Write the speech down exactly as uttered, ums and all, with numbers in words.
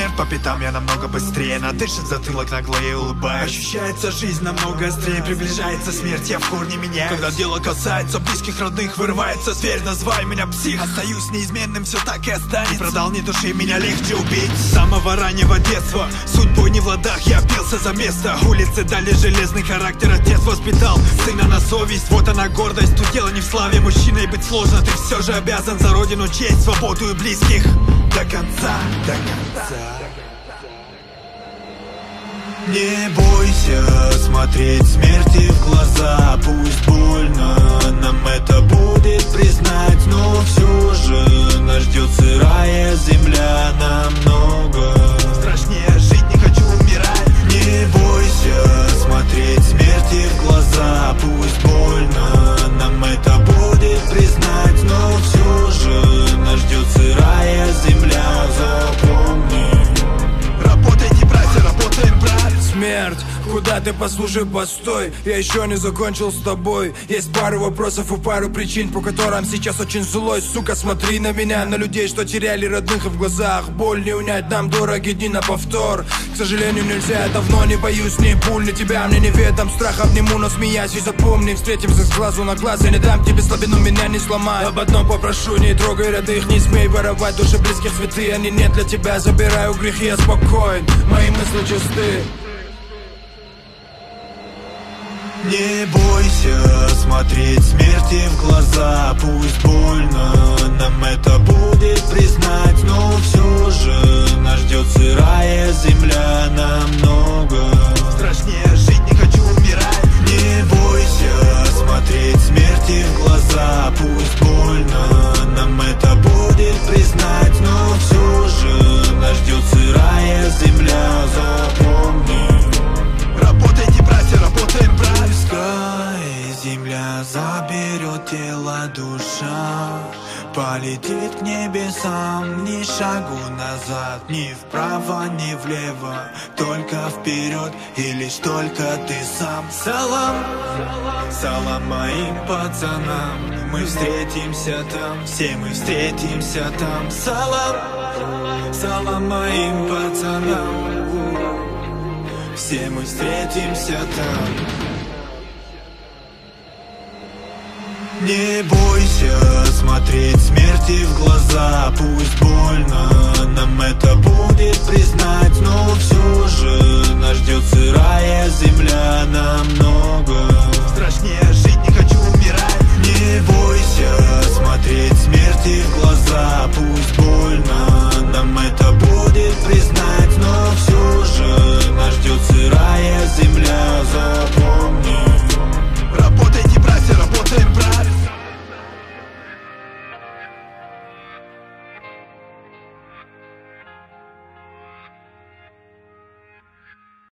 смерть по пятам, я намного быстрее. Надышит затылок нагло и улыбаюсь. Ощущается жизнь намного острее, приближается смерть, я в корне меняюсь. Когда дело касается близких, родных, вырывается зверь, называй меня псих. Остаюсь неизменным, все так и останется. Не продал ни души, меня легче убить. С самого раннего детства судьбой не в ладах, я бился за место. Улицы дали железный характер, отец воспитал сына на совесть. Вот она гордость, тут дело не в славе. Мужчиной быть сложно, ты все же обязан за родину, честь, свободу и близких. До конца, до конца. Не бойся смотреть смерти в глаза. Пусть больно, нам это будет признать, но все же нас ждет сырая земля. Намного страшнее жить, не хочу умирать. Не бойся смотреть смерти в глаза. Пусть больно, нам это будет признать, но все же нас ждет сырая земля. Запомни. Работайте, братья, работаем, брат. Смерть, куда ты, послушай, постой. Я еще не закончил с тобой. Есть пару вопросов и пару причин, по которым сейчас очень злой. Сука, смотри на меня, на людей, что теряли родных, и в глазах боль не унять, нам дороги дни на повтор. К сожалению, нельзя, я давно не боюсь ни пуль, ни тебя, мне неведом. Страх обниму, но смеясь, и запомни, встретимся с глазу на глаз. Я не дам тебе слабину, меня не сломай. Об одном попрошу, не трогай родных, не смей воровать души близких, цветы, они не для тебя. Забираю грехи, я спокоен, мои мысли чисты. Не бойся смотреть смерти в глаза. Пусть больно, нам это будет признать, но все же нас ждет сырая земля. Намного страшнее жить, не хочу умирать. Не бойся смотреть смерти в глаза. Пусть больно, нам это будет признать, но все же нас ждет сырая земля. Запомни. Работайте, братья, работаем, брат. Пускай земля заберет тело, душа полетит к небесам. Ни шагу назад, ни вправо, ни влево, только вперед, и лишь только ты сам. Салам, салам моим пацанам. Мы встретимся там, все мы встретимся там. Салам, салам моим пацанам. Все мы встретимся там. Не бойся смотреть смерти в глаза. Пусть больно, нам это будет признать.